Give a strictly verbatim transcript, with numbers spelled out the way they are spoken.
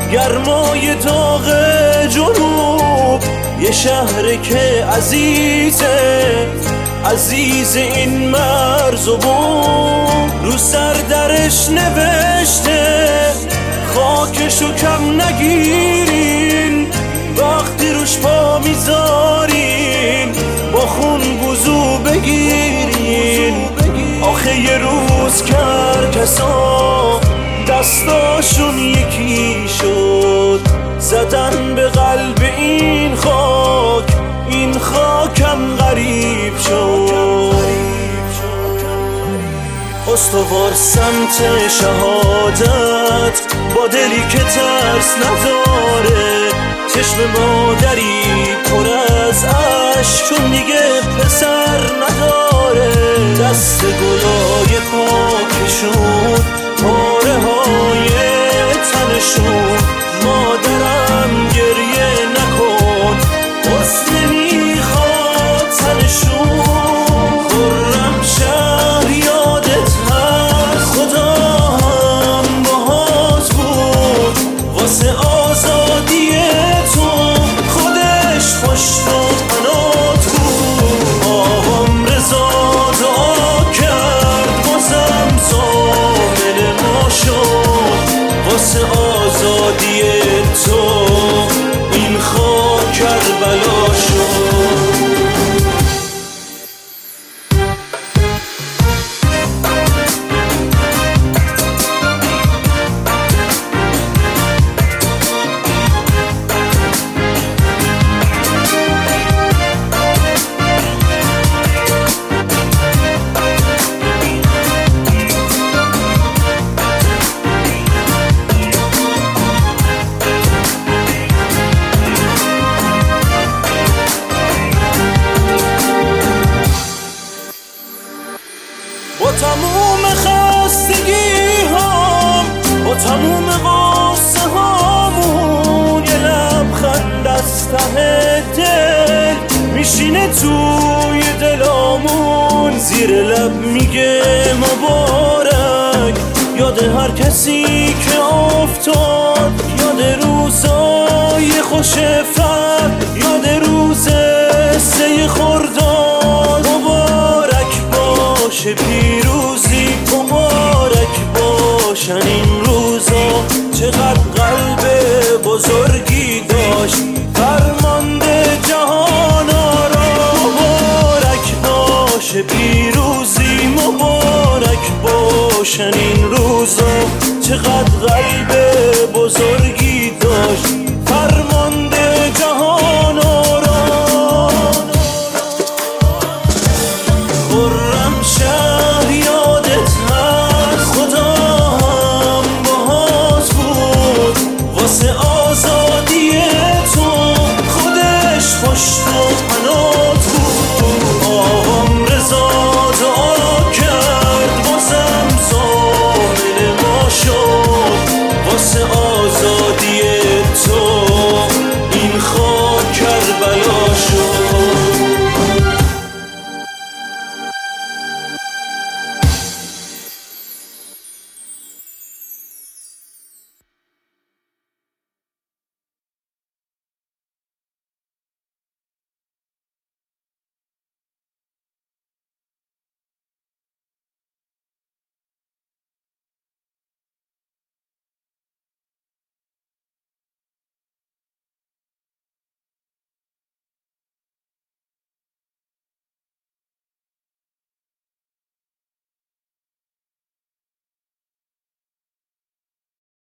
گرمای داغ جنوب، یه شهر که عزیزه عزیز این مرز و بوم، رو سر درش نوشته خاکشو کم نگیرین، وقتی روش پا میذارین با خون وضو بگیرین. آخه یه روز کرکسا دستاشون یکی شد، زدن به قلب این خاک، این خاکم غریب شد. استوار سمت شهادت با دلی که ترس نداره، چشم مادری پر از عشق چون دیگه پسر نداره، دست گلای پاکشون پاره های تنشون. مادرم گریه نکن حسن میخواد تنشون، خرم شهر یادت هست خدا هم باهات بود، واسه آزادی تو خودش پشت و پنات بود. آقام رضا دعا کرد بازم زامن ما شد، واسه آزادی تو این خاک کربلا شد. با تموم خستگی هم، با تموم غصه هامون، یه لبخند از ته دل میشینه توی دلامون. زیر لب میگه مبارک، یاد هر کسی که افتاد، یاد روزای خوش فرد، یاد روز سه خرداد. مبارک باشه پیروزی، مبارک باشن این روزا، چقدر قلب بزرگی داشت فرمانده جهانا را. مبارک باشه پیروزی، مبارک باشن این روزا، چقدر قلب